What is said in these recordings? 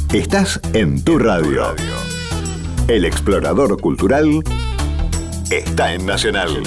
Estás en tu radio. El explorador cultural está en Nacional.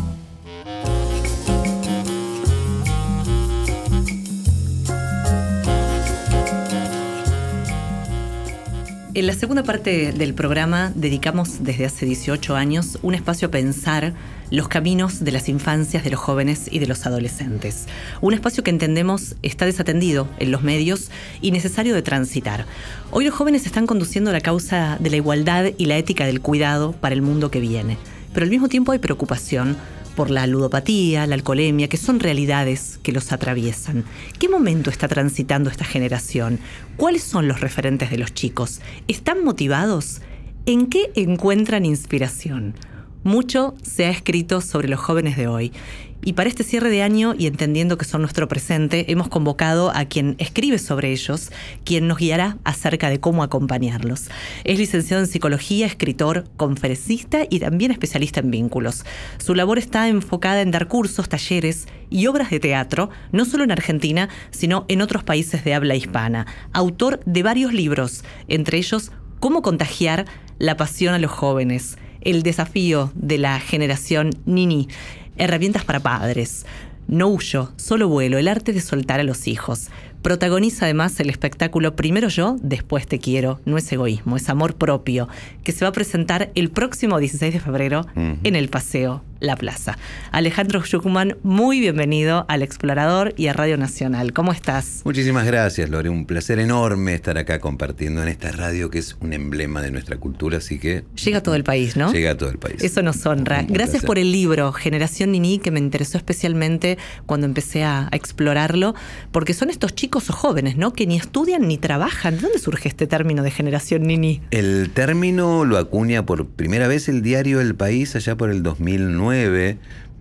En la segunda parte del programa dedicamos desde hace 18 años un espacio a pensar los caminos de las infancias, de los jóvenes y de los adolescentes. Un espacio que entendemos está desatendido en los medios y necesario de transitar. Hoy los jóvenes están conduciendo la causa de la igualdad y la ética del cuidado para el mundo que viene. Pero al mismo tiempo hay preocupación por la ludopatía, la alcoholemia, que son realidades que los atraviesan. ¿Qué momento está transitando esta generación? ¿Cuáles son los referentes de los chicos? ¿Están motivados? ¿En qué encuentran inspiración? Mucho se ha escrito sobre los jóvenes de hoy. Y para este cierre de año, y entendiendo que son nuestro presente, hemos convocado a quien escribe sobre ellos, quien nos guiará acerca de cómo acompañarlos. Es licenciado en psicología, escritor, conferencista y también especialista en vínculos. Su labor está enfocada en dar cursos, talleres y obras de teatro, no solo en Argentina, sino en otros países de habla hispana. Autor de varios libros, entre ellos Cómo contagiar la pasión a los jóvenes, el desafío de la generación Nini, herramientas para padres, No huyo, solo vuelo, el arte de soltar a los hijos. Protagoniza además el espectáculo Primero yo, después te quiero. No es egoísmo, es amor propio, que se va a presentar el próximo 16 de febrero en el Paseo La Plaza. Alejandro Schuckman, muy bienvenido al Explorador y a Radio Nacional. ¿Cómo estás? Muchísimas gracias, Lore. Un placer enorme estar acá compartiendo en esta radio que es un emblema de nuestra cultura, así que... Llega a todo el país, ¿no? Llega a todo el país. Eso nos honra. Gracias por el libro Generación Nini, que me interesó especialmente cuando empecé a explorarlo, porque son estos chicos o jóvenes, ¿no? Que ni estudian ni trabajan. ¿De dónde surge este término de generación Nini? El término lo acuña por primera vez el diario El País allá por el 2009,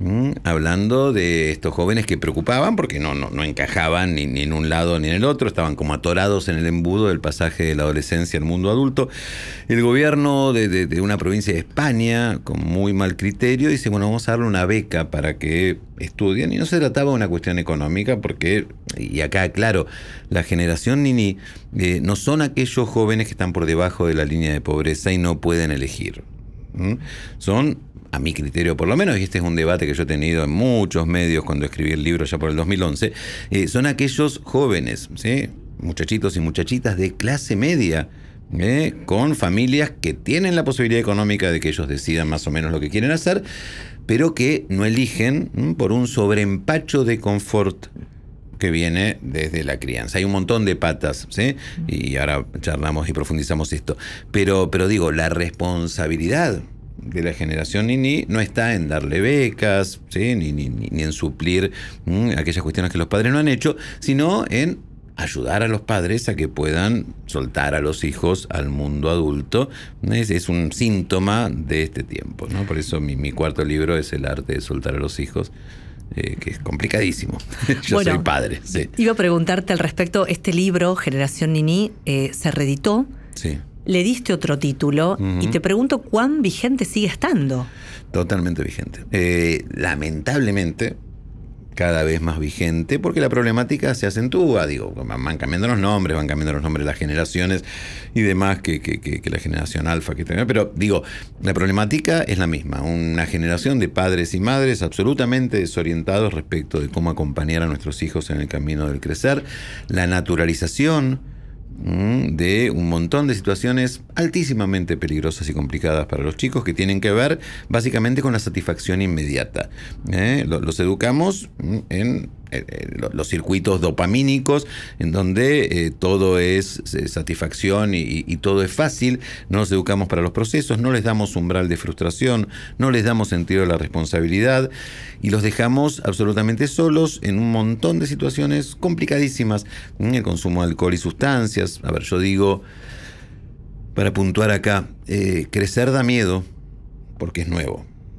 hablando de estos jóvenes que preocupaban porque no encajaban ni en un lado ni en el otro, estaban como atorados en el embudo del pasaje de la adolescencia al mundo adulto. El gobierno de una provincia de España, con muy mal criterio, dice, bueno, vamos a darle una beca para que estudien, y no se trataba de una cuestión económica porque, y acá claro, la generación Nini no son aquellos jóvenes que están por debajo de la línea de pobreza y no pueden elegir. Son, a mi criterio por lo menos, y este es un debate que yo he tenido en muchos medios cuando escribí el libro ya por el 2011, son aquellos jóvenes, ¿sí? Muchachitos y muchachitas de clase media, con familias que tienen la posibilidad económica de que ellos decidan más o menos lo que quieren hacer, pero que no eligen por un sobreempacho de confort que viene desde la crianza. Hay un montón de patas, ¿sí? Y ahora charlamos y profundizamos esto. Pero digo, la responsabilidad de la generación Nini no está en darle becas, ¿sí? ni en suplir aquellas cuestiones que los padres no han hecho, sino en ayudar a los padres a que puedan soltar a los hijos al mundo adulto. Es un síntoma de este tiempo, ¿no? Por eso mi cuarto libro es El arte de soltar a los hijos, que es complicadísimo. Yo soy padre. Sí. Iba a preguntarte al respecto, este libro, Generación Nini, se reeditó. Sí. Le diste otro título y te pregunto cuán vigente sigue estando. Totalmente vigente. Lamentablemente, cada vez más vigente, porque la problemática se acentúa, digo, van cambiando los nombres de las generaciones y demás que la generación alfa que tenemos, pero digo, la problemática es la misma, una generación de padres y madres absolutamente desorientados respecto de cómo acompañar a nuestros hijos en el camino del crecer, la naturalización de un montón de situaciones altísimamente peligrosas y complicadas para los chicos que tienen que ver básicamente con la satisfacción inmediata. Los educamos en los circuitos dopamínicos en donde todo es satisfacción y todo es fácil. No los educamos para los procesos, no les damos umbral de frustración, no les damos sentido de la responsabilidad y los dejamos absolutamente solos en un montón de situaciones complicadísimas. El consumo de alcohol y sustancias. A ver, yo digo, para puntuar acá, crecer da miedo porque es nuevo.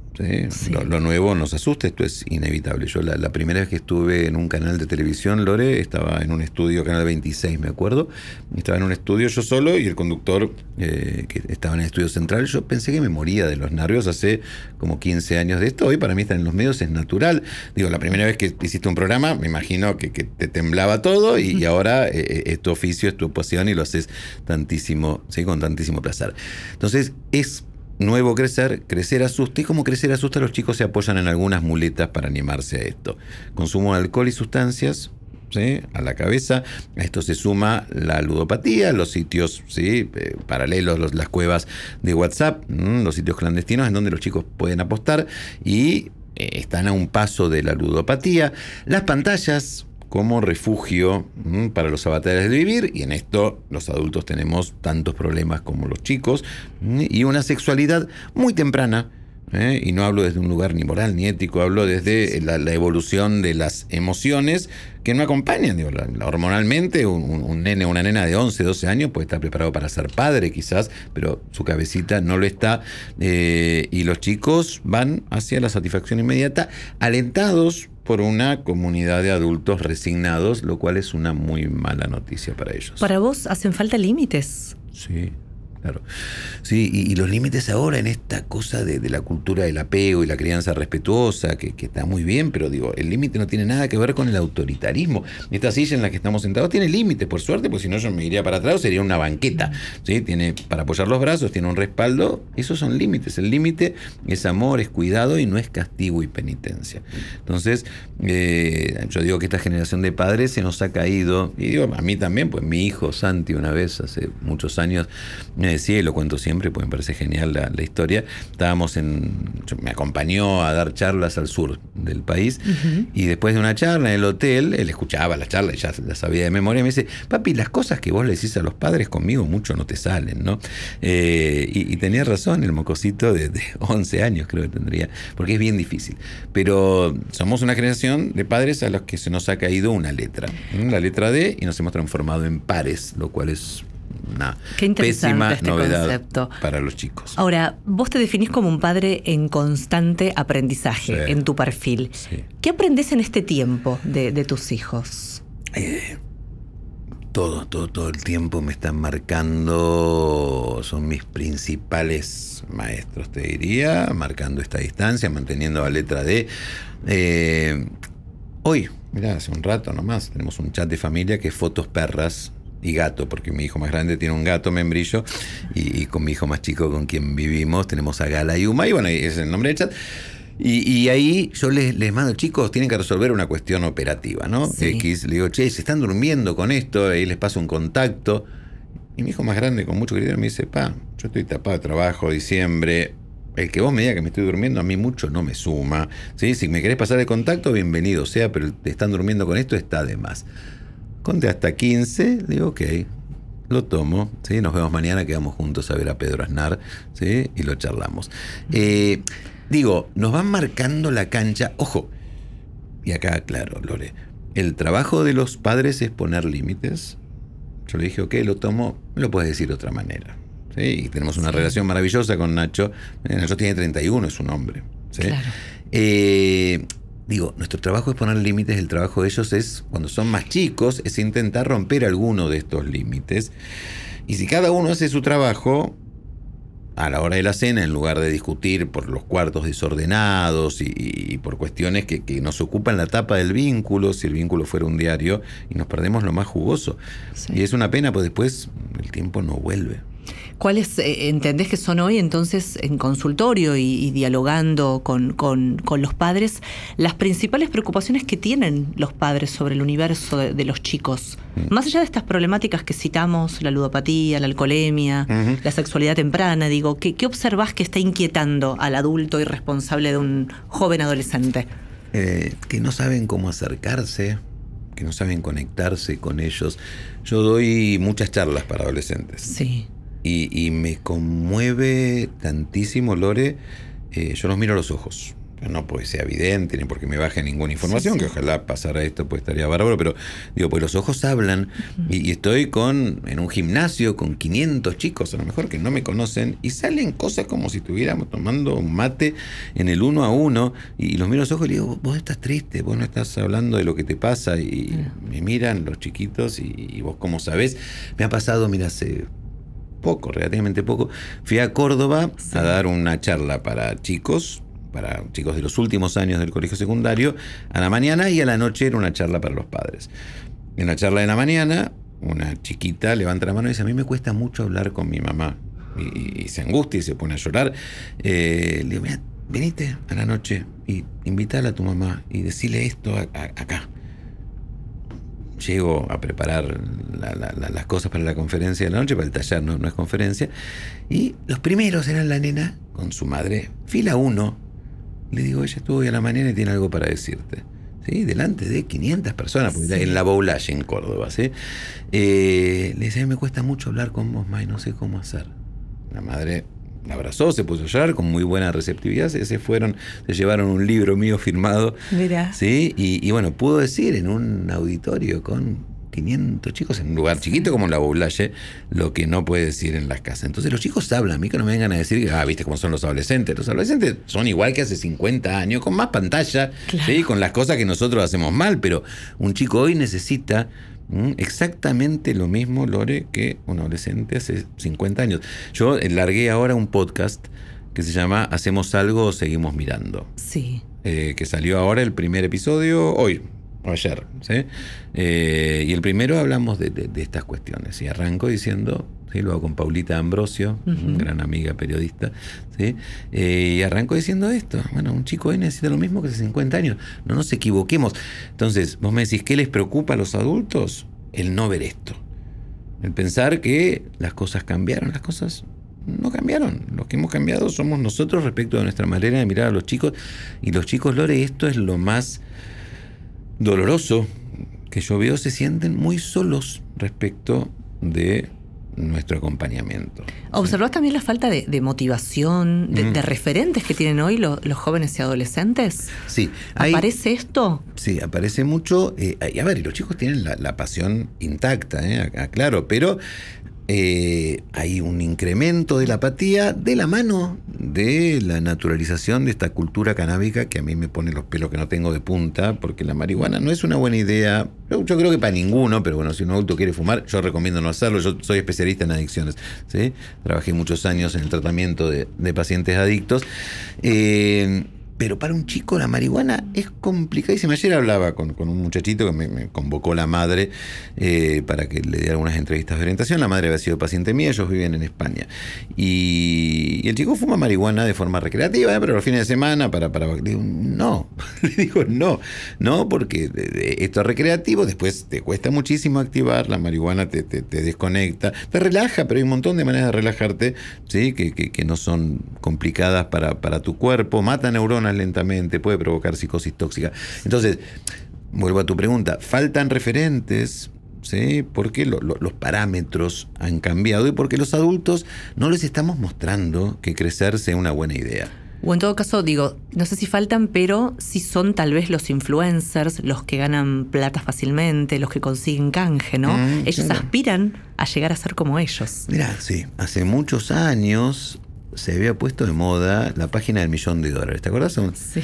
¿sí? Sí. Lo nuevo nos asusta, esto es inevitable. Yo la primera vez que estuve en un canal de televisión, Lore, estaba en un estudio, Canal 26 me acuerdo, estaba en un estudio yo solo y el conductor que estaba en el estudio central, yo pensé que me moría de los nervios hace como 15 años de esto. Hoy para mí estar en los medios es natural. Digo, la primera vez que hiciste un programa, me imagino que te temblaba todo y ahora es tu oficio, es tu pasión y lo haces tantísimo, ¿sí? Con tantísimo placer. Entonces, es nuevo crecer asusta, y como crecer asusta, los chicos se apoyan en algunas muletas para animarse a esto. Consumo de alcohol y sustancias, ¿sí? A la cabeza. A esto se suma la ludopatía, los sitios, ¿sí? Paralelos, las cuevas de WhatsApp, los sitios clandestinos en donde los chicos pueden apostar y están a un paso de la ludopatía. Las pantallas como refugio para los avatares de vivir, y en esto los adultos tenemos tantos problemas como los chicos, y una sexualidad muy temprana, y no hablo desde un lugar ni moral ni ético, hablo desde la evolución de las emociones que no acompañan. Digo, hormonalmente un nene o una nena de 11, 12 años puede estar preparado para ser padre quizás, pero su cabecita no lo está, y los chicos van hacia la satisfacción inmediata, alentados por una comunidad de adultos resignados, lo cual es una muy mala noticia para ellos. Para vos hacen falta límites. Sí, claro. Sí, y los límites ahora en esta cosa de la cultura del apego y la crianza respetuosa, que está muy bien, pero digo, el límite no tiene nada que ver con el autoritarismo. Esta silla en la que estamos sentados tiene límites, por suerte, porque si no yo me iría para atrás o sería una banqueta, ¿sí? Tiene para apoyar los brazos, tiene un respaldo, esos son límites. El límite es amor, es cuidado y no es castigo y penitencia. Entonces, yo digo que esta generación de padres se nos ha caído, y digo, a mí también, pues mi hijo Santi una vez, hace muchos años, me decía, y lo cuento siempre, pues me parece genial la historia, me acompañó a dar charlas al sur del país, y después de una charla en el hotel, él escuchaba la charla y ya la sabía de memoria, y me dice, papi, las cosas que vos le decís a los padres conmigo mucho no te salen, ¿no? Y tenía razón, el mocosito de 11 años creo que tendría, porque es bien difícil. Pero somos una generación de padres a los que se nos ha caído una letra, la letra D, y nos hemos transformado en pares, lo cual es una pésima novedad concepto para los chicos. Ahora, vos te definís como un padre en constante aprendizaje, sí, en tu perfil. Sí. ¿Qué aprendés en este tiempo de tus hijos? Todo el tiempo me están marcando, son mis principales maestros, te diría, marcando esta distancia, manteniendo la letra D. Hoy, mirá, hace un rato nomás, tenemos un chat de familia que es fotos, perras y gato, porque mi hijo más grande tiene un gato membrillo, y con mi hijo más chico con quien vivimos tenemos a Gala y Uma, y bueno, ese es el nombre del chat. Y ahí yo les mando, chicos, tienen que resolver una cuestión operativa, ¿no? Sí. X, le digo, che, se están durmiendo con esto, ahí les paso un contacto. Y mi hijo más grande, con mucho criterio, me dice, pa, yo estoy tapado de trabajo, diciembre, el que vos me digas que me estoy durmiendo a mí mucho no me suma, ¿sí? Si me querés pasar el contacto, bienvenido sea, pero te están durmiendo con esto, está de más. Conté hasta 15, digo, ok, lo tomo, ¿sí? Nos vemos mañana, quedamos juntos a ver a Pedro Aznar, ¿sí? Y lo charlamos. Digo, nos van marcando la cancha. Ojo, y acá, claro, Lore, el trabajo de los padres es poner límites. Yo le dije, ok, lo tomo, me lo puedes decir de otra manera. ¿Sí? Y tenemos una relación maravillosa con Nacho. Nacho tiene 31, es un hombre. ¿Sí? Claro. Digo, nuestro trabajo es poner límites, el trabajo de ellos es, cuando son más chicos, es intentar romper alguno de estos límites. Y si cada uno hace su trabajo, a la hora de la cena, en lugar de discutir por los cuartos desordenados y por cuestiones que nos ocupan la tapa del vínculo, si el vínculo fuera un diario, y nos perdemos lo más jugoso. Sí. Y es una pena, pues después el tiempo no vuelve. ¿Cuáles entendés que son hoy, entonces, en consultorio y dialogando con los padres, las principales preocupaciones que tienen los padres sobre el universo de los chicos? Más allá de estas problemáticas que citamos, la ludopatía, la alcoholemia, la sexualidad temprana, digo, ¿qué observás que está inquietando al adulto irresponsable de un joven adolescente? Que no saben cómo acercarse, que no saben conectarse con ellos. Yo doy muchas charlas para adolescentes. Sí. Y me conmueve tantísimo, Lore, yo los miro a los ojos, no porque sea evidente, ni porque me baje ninguna información, Sí, sí. que ojalá pasara esto, pues estaría bárbaro, pero digo, pues los ojos hablan, y estoy en un gimnasio con 500 chicos, a lo mejor que no me conocen, y salen cosas como si estuviéramos tomando un mate en el 1 a 1, y los miro a los ojos y le digo, vos estás triste, vos no estás hablando de lo que te pasa, y me miran los chiquitos, y vos cómo sabés. Me ha pasado, mira, hace poco, relativamente poco, fui a Córdoba a dar una charla para chicos de los últimos años del colegio secundario, a la mañana, y a la noche era una charla para los padres. En la charla de la mañana, una chiquita levanta la mano y dice, a mí me cuesta mucho hablar con mi mamá, y se angustia y se pone a llorar. Le digo, mira, venite a la noche y invítala a tu mamá y decile esto acá. Llego a preparar las cosas para la conferencia de la noche, para el taller, no es conferencia, y los primeros eran la nena con su madre, fila 1. Le digo, ella estuvo hoy a la mañana y tiene algo para decirte. ¿Sí? Delante de 500 personas, porque está en la Boulaye, en Córdoba. ¿Sí? Le decía, me cuesta mucho hablar con vos, ma, y no sé cómo hacer. La madre la abrazó, se puso a llorar con muy buena receptividad, se fueron, se llevaron un libro mío firmado. Mirá. ¿Sí? Y bueno, pudo decir en un auditorio con 500 chicos en un lugar chiquito como la Boulaye, lo que no puede decir en las casas. Entonces los chicos hablan, a mí que no me vengan a decir, viste cómo son los adolescentes. Los adolescentes son igual que hace 50 años, con más pantalla, claro. ¿sí? Con las cosas que nosotros hacemos mal, pero un chico hoy necesita exactamente lo mismo, Lore, que un adolescente hace 50 años. Yo largué ahora un podcast que se llama Hacemos algo o seguimos mirando. Sí. Que salió ahora el primer episodio hoy, o ayer, ¿sí? Y el primero hablamos de estas cuestiones. Y arranco diciendo, ¿sí? Lo hago con Paulita Ambrosio, gran amiga periodista, ¿sí? Y arranco diciendo esto. Bueno, un chico hoy necesita lo mismo que hace 50 años. No nos equivoquemos. Entonces, vos me decís, ¿qué les preocupa a los adultos? El no ver esto. El pensar que las cosas cambiaron. Las cosas no cambiaron. Los que hemos cambiado somos nosotros respecto de nuestra manera de mirar a los chicos. Y los chicos, Lore, esto es lo más doloroso que yo veo, se sienten muy solos respecto de nuestro acompañamiento. ¿Observás también la falta de motivación, de referentes que tienen hoy los jóvenes y adolescentes? Sí. ¿Aparece esto? Sí, aparece mucho. Y a ver, y los chicos tienen la pasión intacta, claro, pero hay un incremento de la apatía de la mano de la naturalización de esta cultura canábica que a mí me pone los pelos que no tengo de punta, porque la marihuana no es una buena idea. Yo creo que para ninguno, pero bueno, si un adulto quiere fumar, yo recomiendo no hacerlo. Yo soy especialista en adicciones, ¿sí? Trabajé muchos años en el tratamiento de pacientes adictos. Pero para un chico la marihuana es complicadísima. Ayer hablaba con un muchachito que me convocó la madre para que le diera algunas entrevistas de orientación. La madre había sido paciente mía, ellos viven en España. Y el chico fuma marihuana de forma recreativa, pero los fines de semana le digo, no. Le digo, no, porque esto es recreativo, después te cuesta muchísimo activar, la marihuana te desconecta, te relaja, pero hay un montón de maneras de relajarte, ¿sí? que no son complicadas para tu cuerpo, mata neuronas lentamente, puede provocar psicosis tóxica. Entonces, vuelvo a tu pregunta, faltan referentes, ¿sí? Porque los parámetros han cambiado y porque los adultos no les estamos mostrando que crecer sea una buena idea. O en todo caso, digo, no sé si faltan, pero sí son tal vez los influencers, los que ganan plata fácilmente, los que consiguen canje, ¿no? Ellos claro. Aspiran a llegar a ser como ellos. Mirá, sí, hace muchos años se había puesto de moda la página del $1.000.000. ¿Te acuerdas? Sí.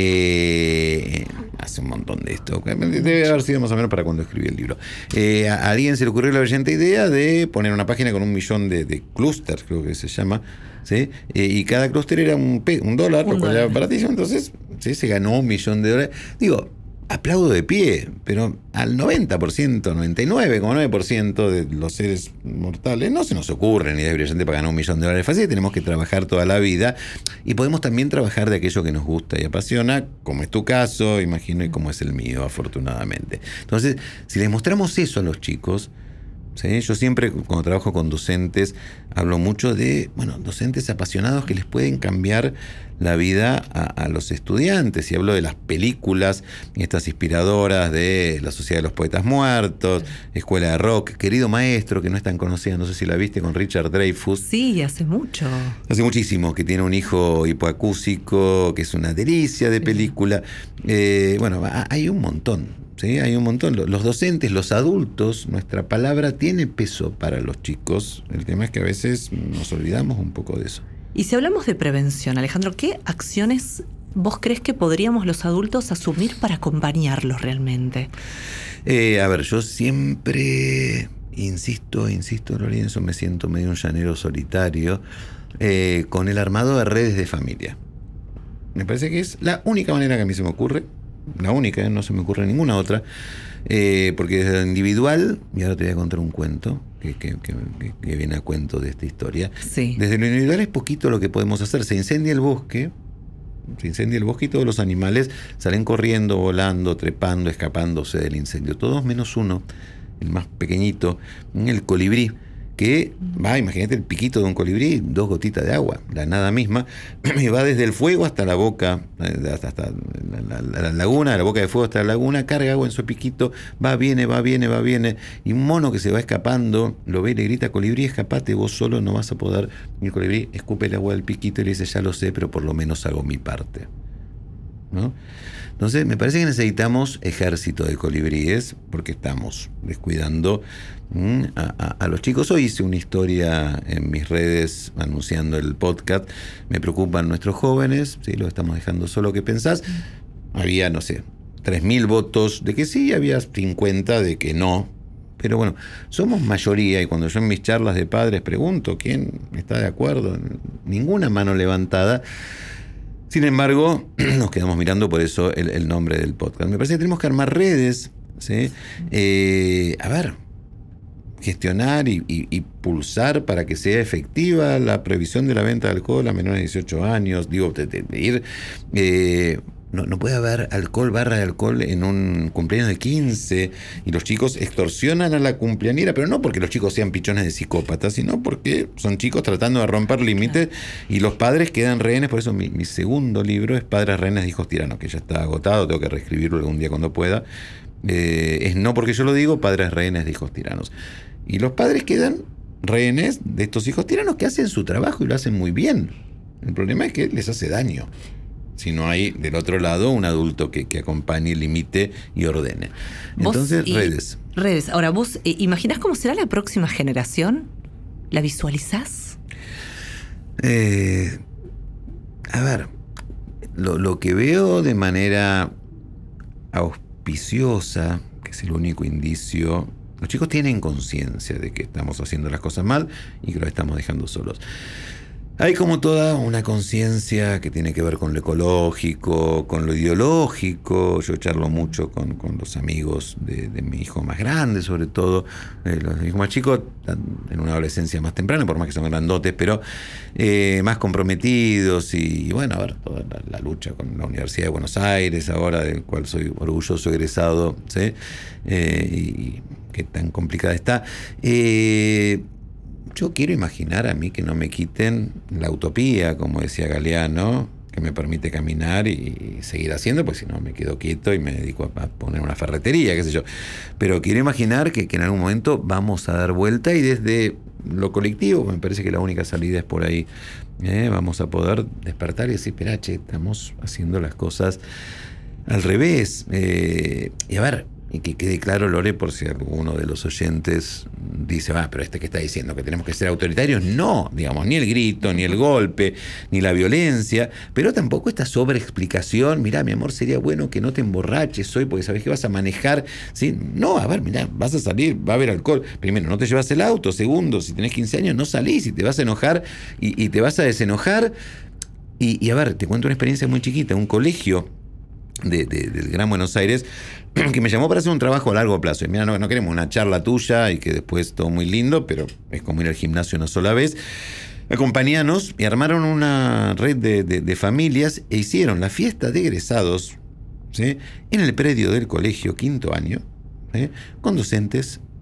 Hace un montón de esto. Debe haber sido más o menos para cuando escribí el libro. A alguien se le ocurrió la brillante idea de poner una página con 1 millón de clústeres, creo que se llama, ¿sí? Y cada clúster era un dólar, lo cual era baratísimo. Entonces, ¿sí? Se ganó $1 millón. Digo, aplaudo de pie, pero al 90%, 99,9% de los seres mortales no se nos ocurre ni idea brillante para ganar $1 millón fácil. Tenemos que trabajar toda la vida y podemos también trabajar de aquello que nos gusta y apasiona, como es tu caso, imagino, y como es el mío, afortunadamente. Entonces, si les mostramos eso a los chicos, ¿sí? Yo siempre, cuando trabajo con docentes, hablo mucho de, docentes apasionados que les pueden cambiar la vida a los estudiantes. Y hablo de las películas, estas inspiradoras de La Sociedad de los Poetas Muertos, Escuela de Rock, Querido Maestro, que no es tan conocida, no sé si la viste, con Richard Dreyfuss. Sí, hace mucho. Hace muchísimo, que tiene un hijo hipoacúsico, que es una delicia de película. Hay un montón. Sí, hay un montón. Los docentes, los adultos, nuestra palabra tiene peso para los chicos. El tema es que a veces nos olvidamos un poco de eso. Y si hablamos de prevención, Alejandro, ¿qué acciones vos crees que podríamos los adultos asumir para acompañarlos realmente? Yo siempre insisto, Lorenzo, me siento medio un llanero solitario, con el armado de redes de familia. Me parece que es la única manera que a mí se me ocurre. La única, no se me ocurre ninguna otra, porque desde lo individual, y ahora te voy a contar un cuento que viene a cuento de esta historia. Sí. Desde lo individual es poquito lo que podemos hacer. Se incendia el bosque y todos los animales salen corriendo, volando, trepando, escapándose del incendio. Todos menos uno, el más pequeñito, el colibrí, que va, imagínate el piquito de un colibrí, 2 gotitas de agua, la nada misma, y va desde el fuego hasta la boca, hasta la laguna, de la boca de fuego hasta la laguna, carga agua en su piquito, va, viene, y un mono que se va escapando, lo ve y le grita: colibrí, escapate, vos solo no vas a poder. Y el colibrí escupe el agua del piquito y le dice: ya lo sé, pero por lo menos hago mi parte, ¿no? Entonces, me parece que necesitamos ejército de colibríes, porque estamos descuidando a los chicos. Hoy hice una historia en mis redes anunciando el podcast. Me preocupan nuestros jóvenes, ¿sí? Los estamos dejando solo. ¿Qué pensás? Había, 3.000 votos de que sí, había 50 de que no. Pero bueno, somos mayoría, y cuando yo en mis charlas de padres pregunto quién está de acuerdo, ninguna mano levantada. Sin embargo, nos quedamos mirando, por eso el nombre del podcast. Me parece que tenemos que armar redes, ¿sí? Gestionar y pulsar para que sea efectiva la prohibición de la venta de alcohol a menores de 18 años. No puede haber barra de alcohol en un cumpleaños de 15 y los chicos extorsionan a la cumpleañera, pero no porque los chicos sean pichones de psicópatas, sino porque son chicos tratando de romper límites, y los padres quedan rehenes. Por eso mi segundo libro es Padres Rehenes de Hijos Tiranos, que ya está agotado, tengo que reescribirlo algún día cuando pueda. Es no porque yo lo digo, Padres Rehenes de Hijos Tiranos. Y los padres quedan rehenes de estos hijos tiranos que hacen su trabajo y lo hacen muy bien. El problema es que les hace daño si no hay del otro lado un adulto que acompañe, limite y ordene. Entonces, redes. Ahora, ¿vos imaginás cómo será la próxima generación? ¿La visualizás? Lo que veo de manera auspiciosa, que es el único indicio, los chicos tienen conciencia de que estamos haciendo las cosas mal y que los estamos dejando solos. Hay como toda una conciencia que tiene que ver con lo ecológico, con lo ideológico. Yo charlo mucho con los amigos de mi hijo más grande, sobre todo. Los hijos más chicos están en una adolescencia más temprana, por más que son grandotes, pero más comprometidos. Y toda la lucha con la Universidad de Buenos Aires, ahora, del cual soy orgulloso egresado, ¿sí? Y qué tan complicada está. Yo quiero imaginar a mí que no me quiten la utopía, como decía Galeano, que me permite caminar y seguir haciendo, pues si no me quedo quieto y me dedico a poner una ferretería, qué sé yo. Pero quiero imaginar que en algún momento vamos a dar vuelta, y desde lo colectivo, me parece que la única salida es por ahí. Vamos a poder despertar y decir: espera, estamos haciendo las cosas al revés. Y que quede claro, Lore, por si alguno de los oyentes dice: pero que está diciendo que tenemos que ser autoritarios. No, ni el grito, ni el golpe, ni la violencia, pero tampoco esta sobreexplicación. Mirá, mi amor, sería bueno que no te emborraches hoy porque sabés que vas a manejar, ¿sí? No, mirá, vas a salir, va a haber alcohol. Primero, no te llevas el auto. Segundo, si tenés 15 años, no salís y te vas a enojar y te vas a desenojar. Y te cuento una experiencia muy chiquita. Un colegio del Gran Buenos Aires que me llamó para hacer un trabajo a largo plazo. Y mira, no queremos una charla tuya y que después todo muy lindo, pero es como ir al gimnasio una sola vez. Acompañanos y armaron una red de familias e hicieron la fiesta de egresados, ¿sí? En el predio del colegio, 5º año, ¿sí? Con docentes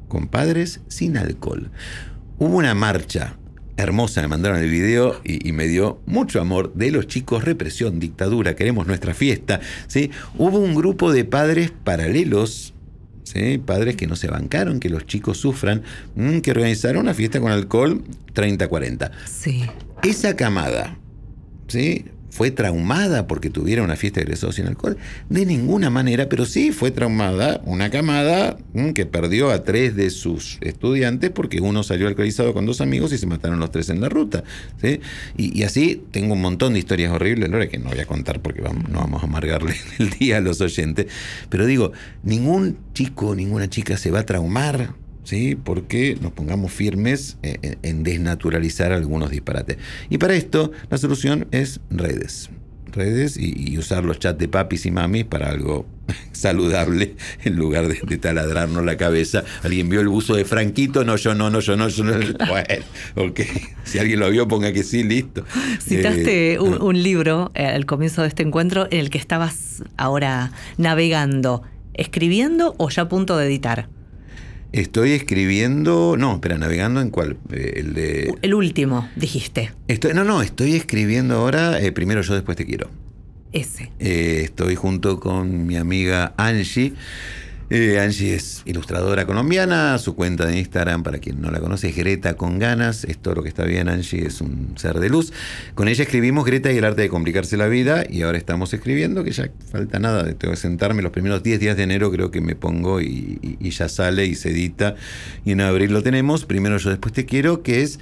con padres sin alcohol. Hubo una marcha hermosa, me mandaron el video y me dio mucho amor, de los chicos, represión, dictadura, queremos nuestra fiesta, ¿sí? Hubo un grupo de padres paralelos, ¿sí? Padres que no se bancaron que los chicos sufran, que organizaron una fiesta con alcohol 30-40. Sí. Esa camada, ¿sí?, fue traumada porque tuviera una fiesta de egresados sin alcohol, de ninguna manera, pero sí fue traumada una camada que perdió a 3 de sus estudiantes porque uno salió alcoholizado con 2 amigos y se mataron los 3 en la ruta, ¿sí? Y así tengo un montón de historias horribles, Lore, que no voy a contar porque no vamos a amargarle el día a los oyentes, pero digo, ningún chico, ninguna chica se va a traumar, ¿sí?, porque nos pongamos firmes en desnaturalizar algunos disparates. Y para esto la solución es redes y usar los chats de papis y mamis para algo saludable en lugar de taladrarnos la cabeza. ¿Alguien vio el buzo de Franquito? No, yo no. Bueno, ok. Si alguien lo vio, ponga que sí, listo. Citaste un libro al comienzo de este encuentro en el que estabas ahora navegando, escribiendo o ya a punto de editar. Estoy escribiendo... No, espera, ¿navegando en cuál? El último, dijiste. Estoy escribiendo ahora Primero yo, después te quiero. Ese. Estoy junto con mi amiga Angie. Angie es ilustradora colombiana, su cuenta de Instagram, para quien no la conoce, es Greta con ganas, es todo lo que está bien. Angie es un ser de luz. Con ella escribimos Greta y el arte de complicarse la vida, y ahora estamos escribiendo, que ya falta nada, tengo que sentarme, los primeros 10 días de enero creo que me pongo y ya sale y se edita, y en abril lo tenemos, Primero yo, después te quiero, que es...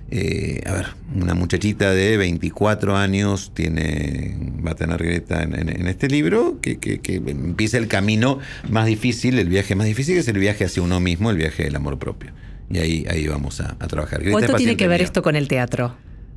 una muchachita de 24 años va a tener Greta en este libro, que empieza el camino más difícil, el viaje más difícil, que es el viaje hacia uno mismo, el viaje del amor propio. Y ahí vamos a trabajar. Greta, ¿cuánto tiene que ver esto con el teatro?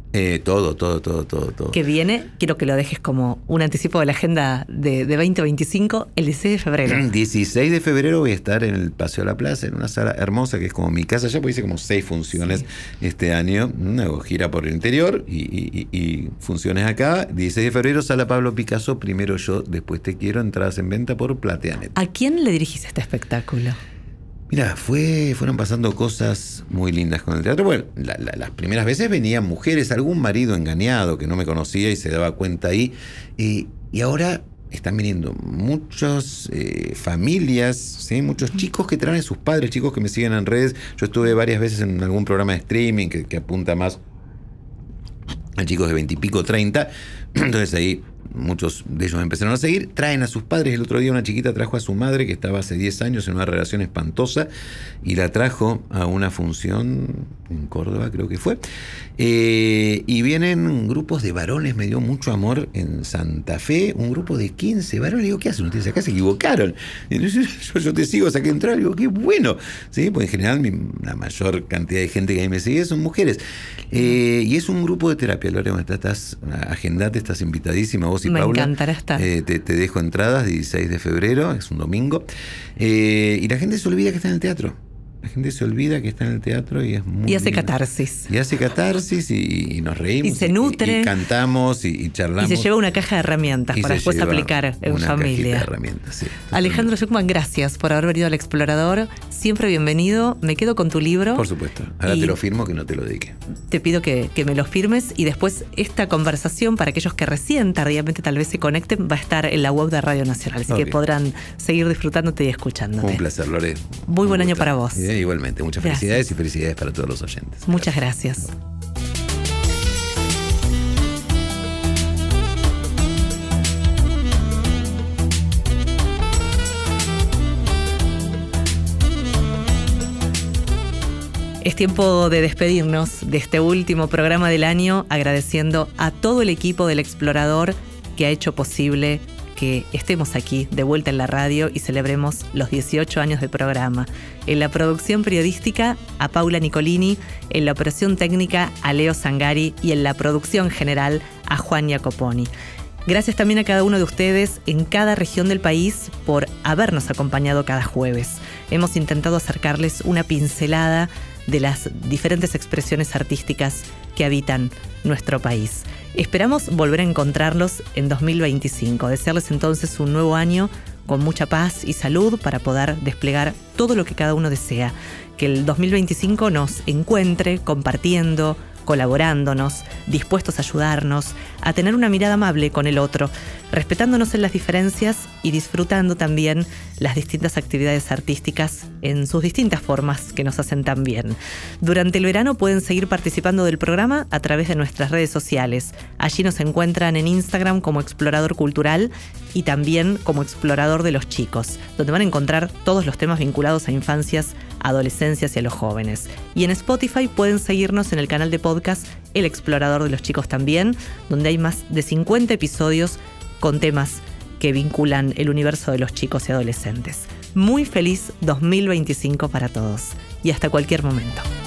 Todo. Que viene, quiero que lo dejes como un anticipo de la agenda de 2025, el 16 de febrero. 16 de febrero voy a estar en el Paseo de la Plaza, en una sala hermosa que es como mi casa. Ya pues hice como 6 funciones este año. Hago gira por el interior y funciones acá. 16 de febrero, Sala Pablo Picasso, Primero yo, después te quiero. Entradas en venta por Plateanet. ¿A quién le dirigís este espectáculo? Mira, fueron pasando cosas muy lindas con el teatro. Bueno, las primeras veces venían mujeres, algún marido engañado que no me conocía y se daba cuenta ahí. Y ahora están viniendo muchas familias, ¿sí?, muchos chicos que traen a sus padres, chicos que me siguen en redes. Yo estuve varias veces en algún programa de streaming que apunta más a chicos de 20 y pico, 30. Entonces ahí muchos de ellos empezaron a seguir, traen a sus padres. El otro día una chiquita trajo a su madre, que estaba hace 10 años en una relación espantosa, y la trajo a una función en Córdoba, creo que fue. Y vienen grupos de varones, me dio mucho amor, en Santa Fe, un grupo de 15 varones. Digo, ¿qué hacen ustedes acá? Se equivocaron. Yo te sigo, saqué entrar, digo, qué bueno. ¿Sí? Pues en general la mayor cantidad de gente que a mí me sigue son mujeres. Y es un grupo de terapia, Lorena, agendate, estás invitadísima, vos y me Paula. Me encantará estar. Te dejo entradas, 16 de febrero, es un domingo. Y la gente se olvida que está en el teatro. La gente se olvida que está en el teatro y es muy... Y hace lindo. catarsis. Y hace catarsis y nos reímos. Y se nutre. Y cantamos y charlamos. Y se lleva una caja de herramientas para después aplicar en una familia. De herramientas, sí, Alejandro Schuckman, gracias por haber venido al Explorador. Siempre bienvenido. Me quedo con tu libro. Por supuesto. Ahora te lo firmo, que no te lo dedique. Te pido que me lo firmes, y después esta conversación, para aquellos que recién tardíamente tal vez se conecten, va a estar en la web de Radio Nacional. Así que podrán seguir disfrutándote y escuchándote. Un placer, Lore. Muy buen año para vos. Igualmente. Muchas felicidades y felicidades para todos los oyentes. Muchas gracias. Es tiempo de despedirnos de este último programa del año, agradeciendo a todo el equipo del Explorador que ha hecho posible que estemos aquí de vuelta en la radio y celebremos los 18 años de programa. En la producción periodística, a Paula Nicolini, en la operación técnica, a Leo Zangari, y en la producción general, a Juan Jacoponi. Gracias también a cada uno de ustedes en cada región del país por habernos acompañado cada jueves. Hemos intentado acercarles una pincelada de las diferentes expresiones artísticas que habitan nuestro país. Esperamos volver a encontrarlos en 2025. Desearles entonces un nuevo año con mucha paz y salud para poder desplegar todo lo que cada uno desea. Que el 2025 nos encuentre compartiendo, colaborándonos, dispuestos a ayudarnos, a tener una mirada amable con el otro, respetándonos en las diferencias y disfrutando también las distintas actividades artísticas en sus distintas formas que nos hacen tan bien. Durante el verano pueden seguir participando del programa a través de nuestras redes sociales. Allí nos encuentran en Instagram como Explorador Cultural y también como Explorador de los Chicos, donde van a encontrar todos los temas vinculados a infancias, adolescencias y a los jóvenes. Y en Spotify pueden seguirnos en el canal de podcast El Explorador de los Chicos también, donde hay más de 50 episodios con temas que vinculan el universo de los chicos y adolescentes. Muy feliz 2025 para todos y hasta cualquier momento.